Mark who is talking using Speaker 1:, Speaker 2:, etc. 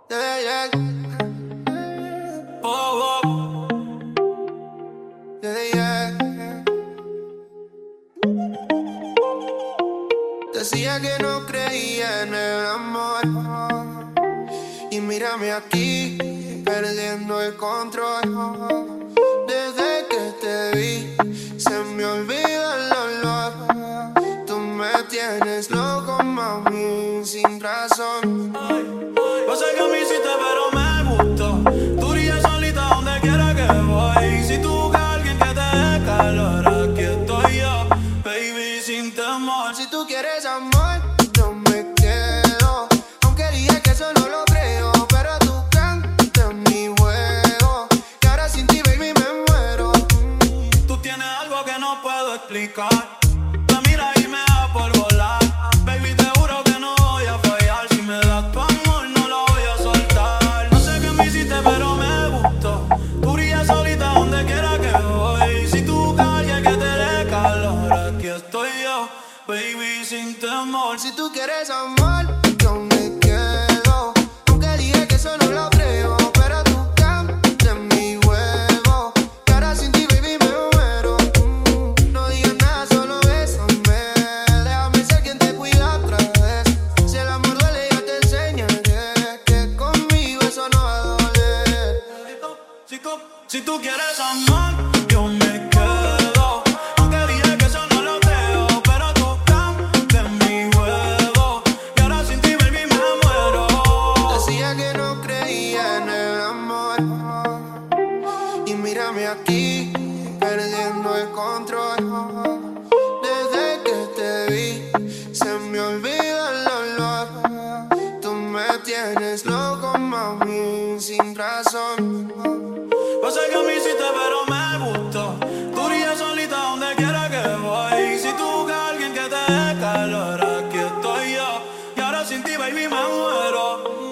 Speaker 1: Yeah, yeah. Oh, oh. Yeah, yeah. Decía que no creía en el amor y mírame aquí, perdiendo el control. Desde que te vi, se me olvida el olor. Tú me tienes loco, mami, sin razón.
Speaker 2: Yo sé que me hiciste, pero me gustó. Tú irías solita donde quiera que voy. Si tú buscas a alguien que te dé calor, aquí estoy yo, baby, sin temor.
Speaker 1: Si tú quieres amor, yo me quedo. Aunque dije que eso no lo creo, pero tú cantas mi juego. Y ahora sin ti, baby, me muero.
Speaker 2: Tú tienes algo que no puedo explicar. Me mira y me da por volar. Baby, te juro que no voy a fallar. Si me das tu amor, no lo voy a soltar. No sé qué me hiciste, pero me gustó. Tú brillas solita donde quiera que voy. Si tú buscas a alguien que te dé calor, aquí estoy yo, baby, sin temor.
Speaker 1: Si tú quieres amor, yo me quedo. Aunque dije que eso no lo creo, pero tú cantas mi juego. Y ahora sin ti, baby, me muero. No digas nada, solo bésame. Déjame ser quien te cuida otra vez. Si el amor duele, yo te enseñaré que conmigo eso no va a doler.
Speaker 2: Si tú quieres amor, yo me quedo. Aunque dije que eso no lo creo, pero tú cantas mi juego. Y ahora sin ti, baby, me muero.
Speaker 1: Decía que no creía en el amor y mírame aquí, perdiendo el control. Desde que te vi, se me olvida el olor. Tú me tienes loco, mami, sin razón.
Speaker 2: Yo sé que me hiciste, pero me gustó. Tú brillas solita donde quiera que voy. Si tú buscas a alguien que te dé calor, aquí estoy yo. Y ahora sin ti, baby, me muero.